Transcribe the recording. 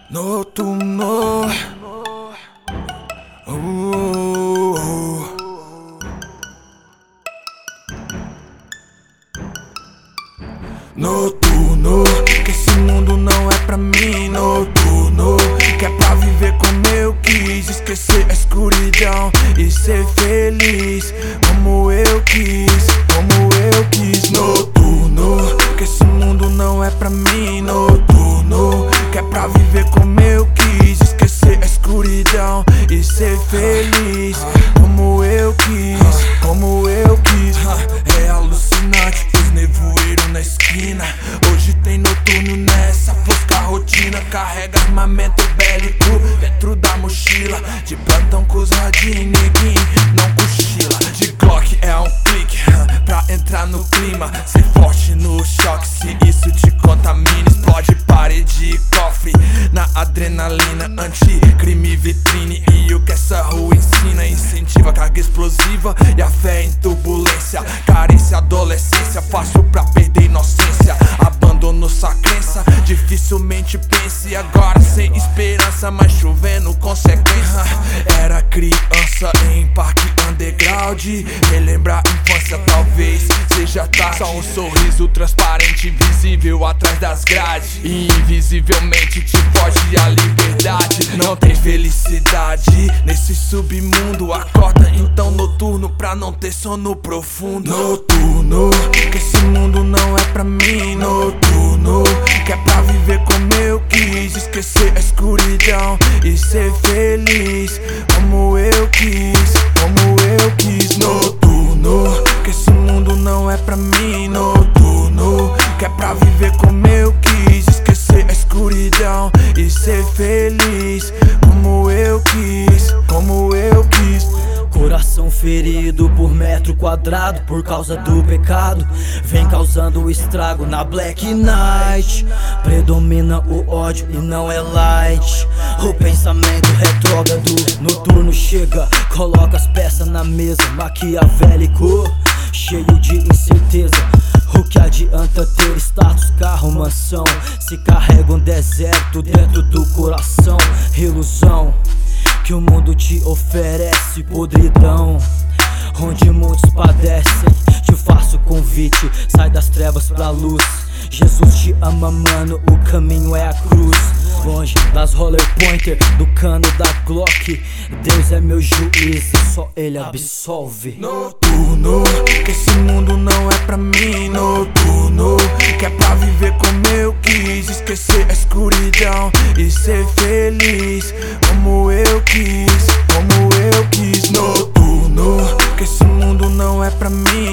Noturno. Noturno, que esse mundo não é pra mim. Noturno, que é pra viver como eu quis, esquecer a escuridão e ser feliz como eu quis, como eu quis. Noturno, que esse mundo não é pra mim. Noturno, que é pra viver como eu quis, esquecer a escuridão e ser feliz como eu quis, como eu quis. É alucinante, os nevoeiros na esquina. Hoje tem noturno nessa fosca rotina. Carrega armamento bélico dentro da mochila, de plantão com os radinhos, neguinho, não cochila. De Glock é um clique pra entrar no clima. Ser forte no choque, se isso te contamina. Explode parede e cofre na adrenalina. Anticrime vitrine, e o que essa rua ensina. Incentiva a carga explosiva e a fé em turbulência. Carência, adolescência, fácil pra perder inocência. Abandonou sua crença, dificilmente pense. Agora sem esperança, mas chovendo consequência. Era criança em parque underground, relembrar a infância talvez seja tarde. Só um sorriso transparente, visível atrás das grades, e invisivelmente te foge a liberdade. Não tem felicidade nesse submundo. Acorda então noturno pra não ter sono profundo. Noturno, que esse mundo não é pra mim. Noturno, que é pra viver como eu quis, esquecer a escuridão e ser feliz como eu quis, como eu quis. Noturno, que esse mundo não é pra mim. Noturno, que é pra viver como eu quis, esquecer a escuridão e ser feliz como eu quis, como eu quis. Coração ferido por metro quadrado por causa do pecado, vem causando estrago na Black Night. Predomina o ódio e não é light. O pensamento retrógrado noturno chega, coloca as peças na mesa, maquiavélico, cheio de incerteza. O que adianta ter status, carro, mansão, se carrega um deserto dentro do coração. Ilusão que o mundo te oferece, podridão, onde muitos padecem. Te faço convite, sai das trevas pra luz. Jesus te ama, mano, o caminho é a cruz. Longe das roller pointer, do cano da Glock, Deus é meu juiz e só Ele absolve. Noturno, que esse mundo não é pra mim. Noturno, que é pra viver como eu quis, esquecer a escuridão e ser feliz como eu quis, como eu quis. Noturno, que esse mundo não é pra mim.